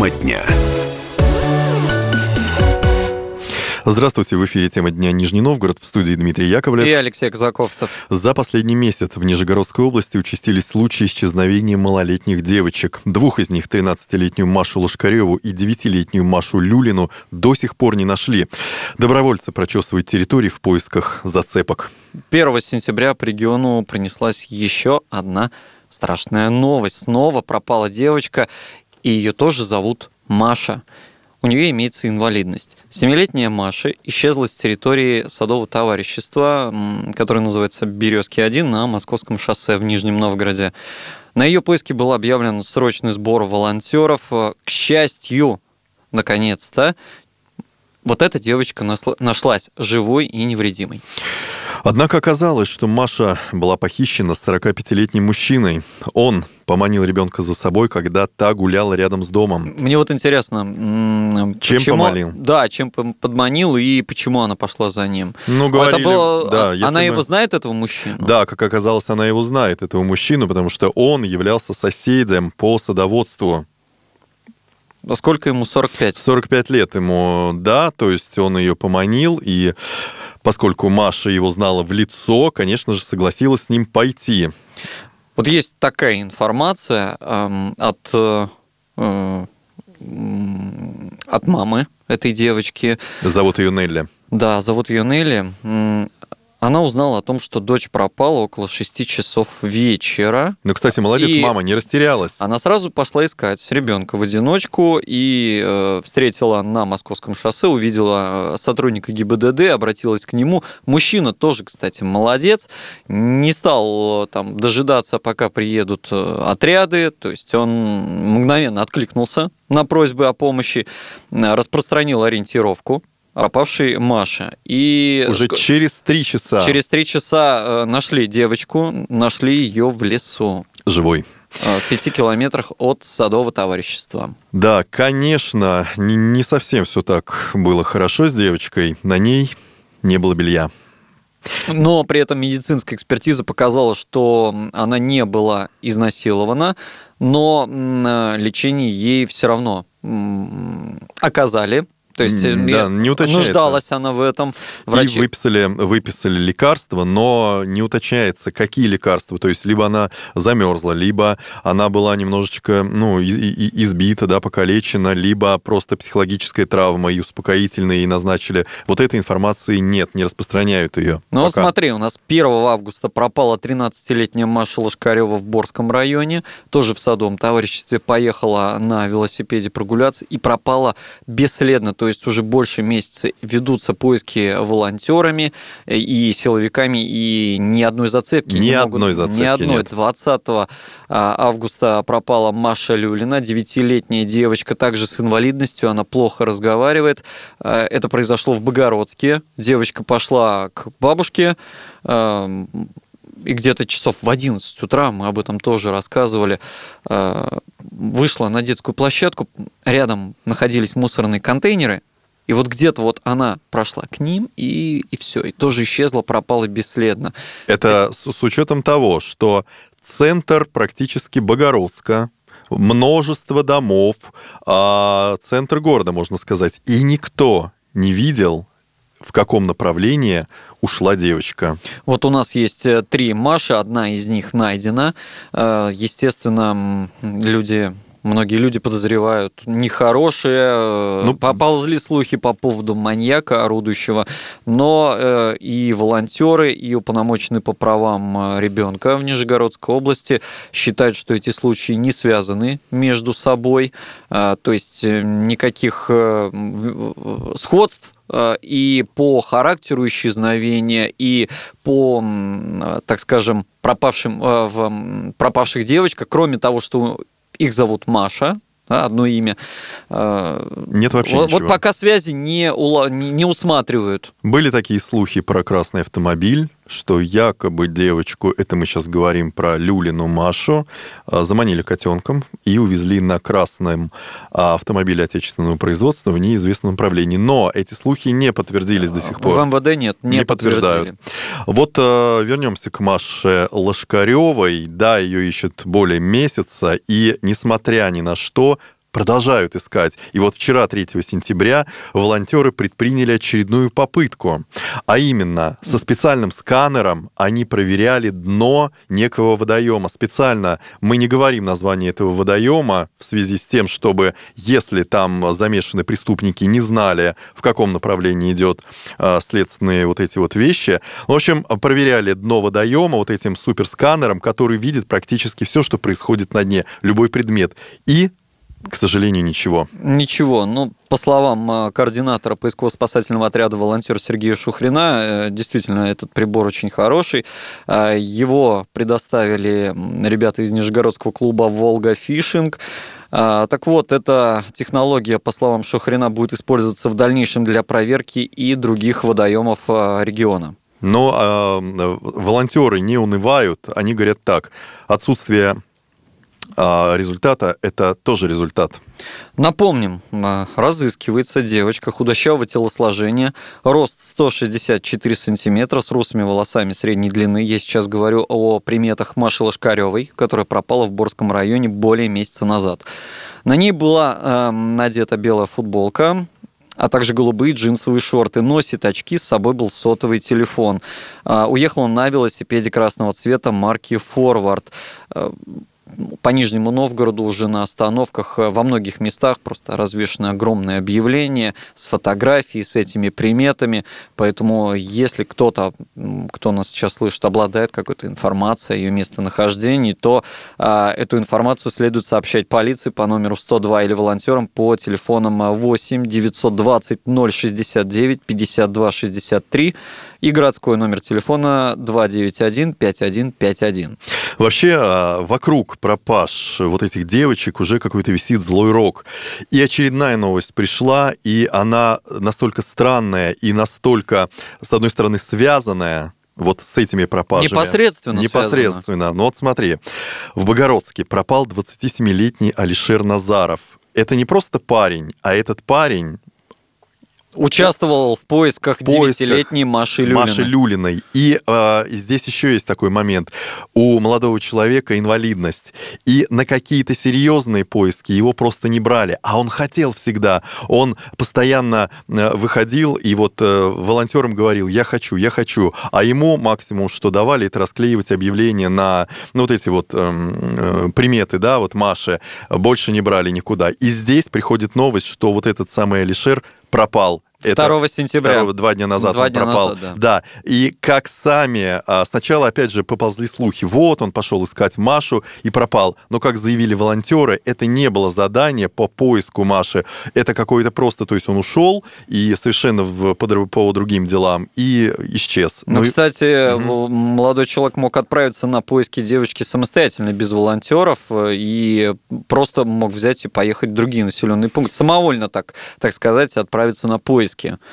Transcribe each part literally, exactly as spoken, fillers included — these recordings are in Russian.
Тема дня. Здравствуйте, в эфире «Тема дня» Нижний Новгород, в студии Дмитрий Яковлев и Алексей Казаковцев. За последний месяц в Нижегородской области участились случаи исчезновения малолетних девочек. Двух из них, тринадцатилетнюю Машу Лошкареву и девятилетнюю Машу Люлину, до сих пор не нашли. Добровольцы прочесывают территории в поисках зацепок. первого сентября по региону пронеслась еще одна страшная новость. Снова пропала девочка, и ее тоже зовут Маша. У нее имеется инвалидность. Семилетняя Маша исчезла с территории садового товарищества, которое называется «Березки один» на Московском шоссе в Нижнем Новгороде. На ее поиски был объявлен срочный сбор волонтеров. К счастью, наконец-то, вот эта девочка нашлась живой и невредимой. Однако оказалось, что Маша была похищена сорокапятилетним мужчиной. Он поманил ребенка за собой, когда та гуляла рядом с домом. Мне вот интересно, чем почему, поманил? Да, чем подманил и почему она пошла за ним. Ну, говорили, это было, да, она мы... его знает, этого мужчину? Да, как оказалось, она его знает, этого мужчину, потому что он являлся соседом по садоводству. А сколько ему? сорок пять? сорок пять лет ему, да, то есть он ее поманил, и поскольку Маша его знала в лицо, конечно же, согласилась с ним пойти. Вот есть такая информация э, от, э, от мамы этой девочки. Зовут ее Нелли. Да, зовут ее Нелли. Она узнала о том, что дочь пропала около шести часов вечера. Ну, кстати, молодец, и мама, не растерялась. Она сразу пошла искать ребенка в одиночку и э, встретила на Московском шоссе, увидела сотрудника ГИБДД, обратилась к нему. Мужчина тоже, кстати, молодец, не стал там дожидаться, пока приедут отряды, то есть он мгновенно откликнулся на просьбы о помощи, распространил ориентировку пропавшей Маши. И уже через три часа. Через три часа нашли девочку, нашли ее в лесу. Живой. В пяти километрах от садового товарищества. Да, конечно, не совсем все так было хорошо с девочкой. На ней не было белья. Но при этом медицинская экспертиза показала, что она не была изнасилована, но лечение ей все равно оказали. То есть да, не нуждалась она в этом. Врачи. И выписали, выписали лекарства, но не уточняется, какие лекарства. То есть либо она замерзла, либо она была немножечко ну, избита, да, покалечена, либо просто психологическая травма и успокоительные ей назначили. Вот этой информации нет, не распространяют ее. Ну вот смотри, у нас первого августа пропала тринадцатилетняя Маша Лошкарева в Борском районе, тоже в садовом товариществе, поехала на велосипеде прогуляться и пропала бесследно. То есть уже больше месяца ведутся поиски волонтерами и силовиками, и ни одной зацепки ни не одной могут. Зацепки ни одной. Нет. двадцатого августа пропала Маша Люлина, девятилетняя девочка, также с инвалидностью, она плохо разговаривает. Это произошло в Богородске. Девочка пошла к бабушке, и где-то часов в одиннадцать утра, мы об этом тоже рассказывали, вышла на детскую площадку, рядом находились мусорные контейнеры, и вот где-то вот она прошла к ним, и, и все, и тоже исчезла, пропала бесследно. Это с, с учетом того, что центр практически Богородска, множество домов, центр города, можно сказать, и никто не видел, в каком направлении ушла девочка. Вот у нас есть три Маши, одна из них найдена. Естественно, люди... Многие люди подозревают нехорошие, ну, поползли слухи по поводу маньяка, орудующего, но э, и волонтеры, и уполномоченные по правам ребенка в Нижегородской области считают, что эти случаи не связаны между собой, э, то есть никаких э, сходств и по характеру исчезновения, и по, так скажем, пропавшим, пропавших девочках, кроме того, что их зовут Маша, да, одно имя. Нет вообще вот, ничего. Вот пока связи не, не усматривают. Были такие слухи про красный автомобиль, что якобы девочку, это мы сейчас говорим про Люлину Машу, заманили котенком и увезли на красном автомобиле отечественного производства в неизвестном направлении. Но эти слухи не подтвердились до сих пор. В МВД нет, не, не подтверждают. Вот вернемся к Маше Лошкаревой. Да, ее ищут более месяца, и несмотря ни на что, продолжают искать. И вот вчера, третьего сентября, волонтеры предприняли очередную попытку. А именно, со специальным сканером они проверяли дно некого водоема. Специально мы не говорим название этого водоема в связи с тем, чтобы, если там замешаны преступники, не знали, в каком направлении идет а, следственные вот эти вот вещи. В общем, проверяли дно водоема вот этим суперсканером, который видит практически все, что происходит на дне, любой предмет. И, к сожалению, ничего. Ничего. Ну, по словам координатора поисково-спасательного отряда волонтера Сергея Шухрина, действительно, этот прибор очень хороший. Его предоставили ребята из Нижегородского клуба «Волга Фишинг». Так вот, эта технология, по словам Шухрина, будет использоваться в дальнейшем для проверки и других водоемов региона. Но э, волонтеры не унывают, они говорят так: отсутствие э, результата – это тоже результат. Напомним, разыскивается девочка худощавого телосложения, рост сто шестьдесят четыре сантиметра, с русыми волосами средней длины. Я сейчас говорю о приметах Маши Лошкаревой, которая пропала в Борском районе более месяца назад. На ней была э, надета белая футболка, а также голубые джинсовые шорты. Носит очки, с собой был сотовый телефон. Уехал он на велосипеде красного цвета марки «Форвард». По Нижнему Новгороду уже на остановках во многих местах просто развешаны огромные объявления с фотографией, с этими приметами. Поэтому если кто-то, кто нас сейчас слышит, обладает какой-то информацией о ее местонахождении, то а, эту информацию следует сообщать полиции по номеру сто два или волонтерам по телефонам восемь девятьсот двадцать ноль шестьдесят девять пятьдесят два шестьдесят три и городской номер телефона два девять один пять один пять один. Вообще, вокруг пропаж вот этих девочек уже какой-то висит злой рок. И очередная новость пришла, и она настолько странная и настолько, с одной стороны, связанная вот с этими пропажами. Непосредственно Непосредственно. связано. Ну вот смотри, в Богородске пропал двадцатисемилетний Алишер Назаров. Это не просто парень, а этот парень участвовал в поисках девятилетней Маши Люлиной. Маши Люлиной. И э, здесь еще есть такой момент. У молодого человека инвалидность. И на какие-то серьезные поиски его просто не брали. А он хотел всегда. Он постоянно э, выходил и вот э, волонтерам говорил: я хочу, я хочу. А ему максимум, что давали, это расклеивать объявления на ну, вот эти вот э, э, приметы, да, вот Маши. Больше не брали никуда. И здесь приходит новость, что вот этот самый Алишер пропал. второго сентября. Второго, два дня назад два он дня пропал. Назад, да. да. И как сами... Сначала, опять же, поползли слухи. Вот, он пошел искать Машу и пропал. Но, как заявили волонтеры, это не было задание по поиску Маши. Это какое-то просто... То есть он ушел и совершенно в, по, по другим делам и исчез. Ну, ну кстати, угу. молодой человек мог отправиться на поиски девочки самостоятельно, без волонтеров, и просто мог взять и поехать в другие населенные пункты. Самовольно, так, так сказать, отправиться на поиски.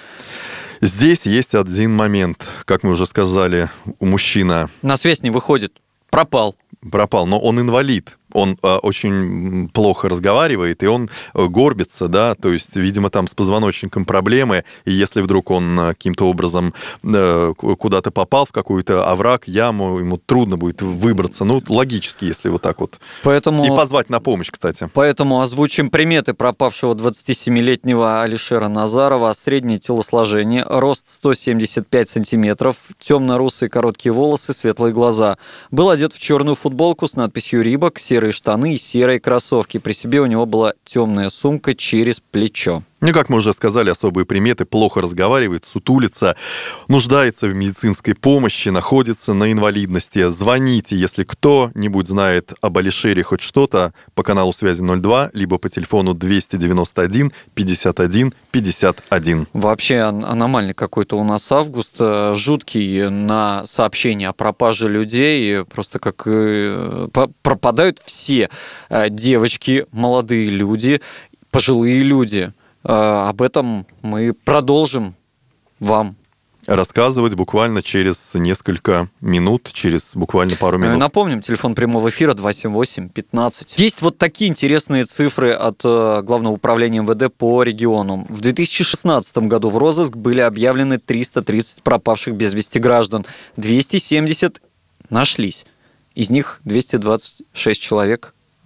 Здесь есть один момент, как мы уже сказали, у мужчины. На связь не выходит, пропал. Пропал, но он инвалид. Он э, очень плохо разговаривает, и он горбится, да, то есть, видимо, там с позвоночником проблемы, и если вдруг он каким-то образом э, куда-то попал в какой-то овраг, яму, ему трудно будет выбраться, ну, логически, если вот так вот. Поэтому, и позвать на помощь, кстати. Поэтому озвучим приметы пропавшего двадцатисемилетнего Алишера Назарова. Среднее телосложение, рост сто семьдесят пять сантиметров, темно-русые короткие волосы, светлые глаза. Был одет в черную футболку с надписью «Рибок», серые штаны и серые кроссовки. При себе у него была темная сумка через плечо. Ну, как мы уже сказали, особые приметы: плохо разговаривает, сутулится, нуждается в медицинской помощи, находится на инвалидности. Звоните, если кто-нибудь знает об Алишере хоть что-то, по каналу связи ноль два, либо по телефону двести девяносто один пятьдесят один пятьдесят один. Вообще аномальный какой-то у нас август, жуткий на сообщения о пропаже людей, просто как пропадают все девочки, молодые люди, пожилые люди. Об этом мы продолжим вам рассказывать буквально через несколько минут, через буквально пару минут. Напомним, телефон прямого эфира два семь восемь пятнадцать. Есть вот такие интересные цифры от Главного управления эм вэ дэ по региону. В две тысячи шестнадцатом году в розыск были объявлены триста тридцать пропавших без вести граждан. двести семьдесят нашлись. Из них двести двадцать шесть человек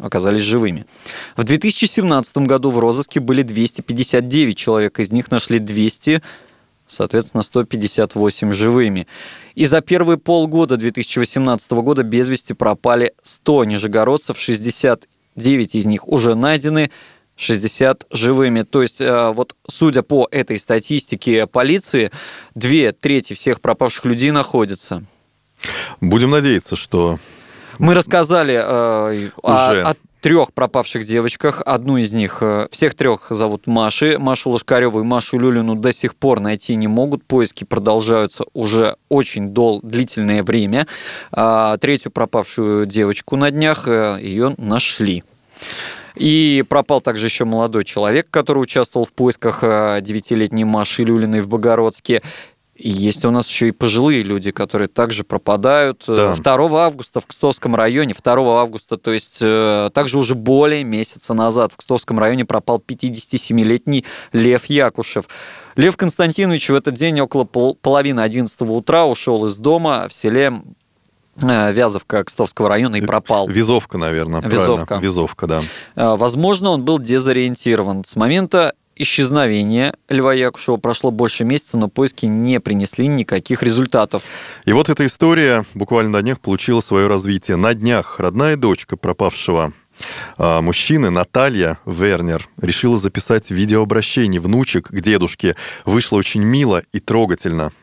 оказались живыми. В две тысячи семнадцатом году в розыске были двести пятьдесят девять человек, из них нашли двести, соответственно, сто пятьдесят восемь живыми. И за первые полгода две тысячи восемнадцатого года без вести пропали сто нижегородцев, шестьдесят девять из них уже найдены, шестьдесят живыми. То есть, вот судя по этой статистике полиции, две трети всех пропавших людей находятся. Будем надеяться, что... Мы рассказали э, о, о трех пропавших девочках. Одну из них, всех трех зовут Машей. Машу Лошкареву и Машу Люлину до сих пор найти не могут. Поиски продолжаются уже очень дол- длительное время. А третью пропавшую девочку на днях ее нашли. И пропал также еще молодой человек, который участвовал в поисках девятилетней Маши Люлиной в Богородске. И есть у нас еще и пожилые люди, которые также пропадают. Да. второго августа в Кстовском районе, второго августа, то есть также уже более месяца назад в Кстовском районе пропал пятидесятисемилетний Лев Якушев. Лев Константинович в этот день около пол- половины одиннадцатого утра ушел из дома в селе Вязовка Кстовского района и пропал. Вязовка, наверное. Вязовка. Вязовка, да. Возможно, он был дезориентирован. С момента исчезновения Льва Якушева прошло больше месяца, но поиски не принесли никаких результатов. И вот эта история буквально на днях получила свое развитие. На днях родная дочка пропавшего а, мужчины, Наталья Вернер, решила записать видеообращение внучек к дедушке. Вышло очень мило и трогательно.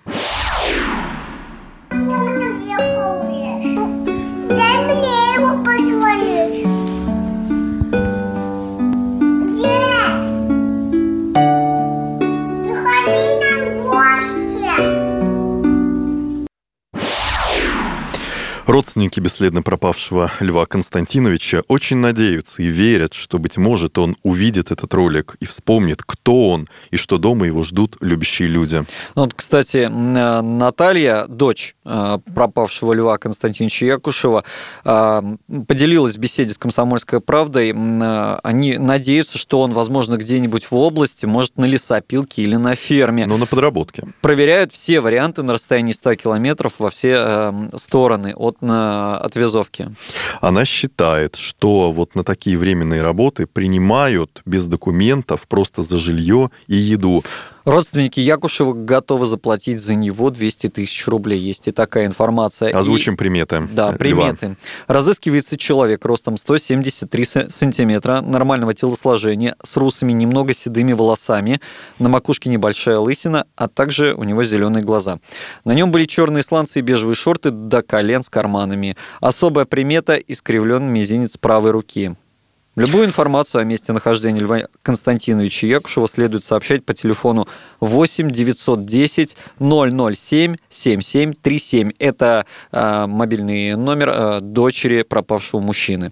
Родственники бесследно пропавшего Льва Константиновича очень надеются и верят, что, быть может, он увидит этот ролик и вспомнит, кто он, и что дома его ждут любящие люди. Вот, кстати, Наталья, дочь пропавшего Льва Константиновича Якушева, поделилась в беседе с «Комсомольской правдой». Они надеются, что он, возможно, где-нибудь в области, может, на лесопилке или на ферме. Ну, на подработке. Проверяют все варианты на расстоянии ста километров во все стороны от На, от Вязовки. Она считает, что вот на такие временные работы принимают без документов просто за жилье и еду. Родственники Якушева готовы заплатить за него двести тысяч рублей. Есть и такая информация. Озвучим и... приметы. Да, приметы. Льва. Разыскивается человек ростом сто семьдесят три сантиметра, нормального телосложения, с русыми, немного седыми волосами, на макушке небольшая лысина, а также у него зеленые глаза. На нем были черные сланцы и бежевые шорты до колен с карманами. Особая примета – искривленный мизинец правой руки. Любую информацию о месте нахождения Льва Константиновича Якушева следует сообщать по телефону восемь девятьсот десять ноль ноль семь семь семь три семь. Это э, мобильный номер э, дочери пропавшего мужчины.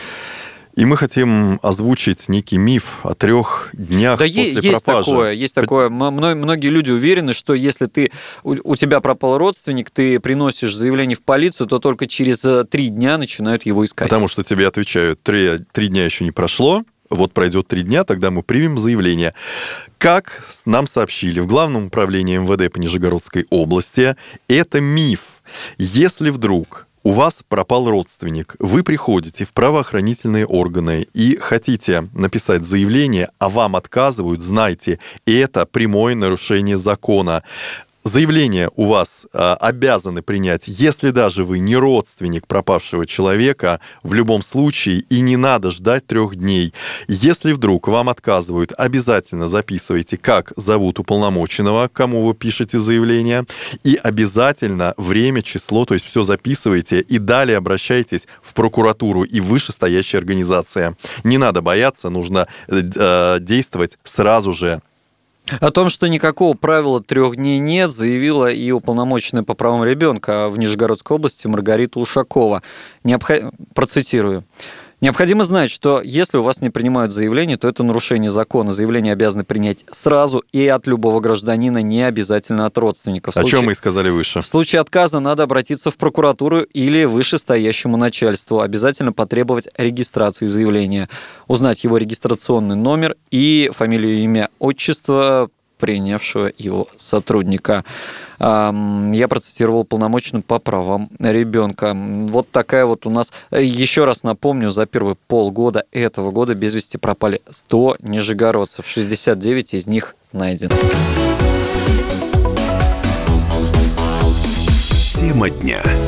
И мы хотим озвучить некий миф о трех днях да после есть пропажи. Такое, есть такое. Многие люди уверены, что если ты, у тебя пропал родственник, ты приносишь заявление в полицию, то только через три дня начинают его искать. Потому что тебе отвечают, три, три дня еще не прошло, вот пройдет три дня, тогда мы примем заявление. Как нам сообщили в Главном управлении эм вэ дэ по Нижегородской области, это миф. Если вдруг у вас пропал родственник, вы приходите в правоохранительные органы и хотите написать заявление, а вам отказывают, знайте, это прямое нарушение закона. Заявление у вас а, обязаны принять, если даже вы не родственник пропавшего человека, в любом случае, и не надо ждать трех дней. Если вдруг вам отказывают, обязательно записывайте, как зовут уполномоченного, кому вы пишете заявление, и обязательно время, число, то есть все записывайте, и далее обращайтесь в прокуратуру и вышестоящие организации. Не надо бояться, нужно э, действовать сразу же. О том, что никакого правила трех дней нет, заявила и уполномоченная по правам ребенка в Нижегородской области Маргарита Ушакова. Необход... Процитирую. Необходимо знать, что если у вас не принимают заявление, то это нарушение закона. Заявление обязаны принять сразу и от любого гражданина, не обязательно от родственников. О случае... чем мы и сказали выше. В случае отказа надо обратиться в прокуратуру или вышестоящему начальству. Обязательно потребовать регистрации заявления, узнать его регистрационный номер и фамилию, имя, отчество, принявшего его сотрудника. Я процитировал уполномоченную по правам ребенка. Вот такая вот у нас... Еще раз напомню, за первые полгода этого года без вести пропали сто нижегородцев. шестьдесят девять из них найдены. Тема дня.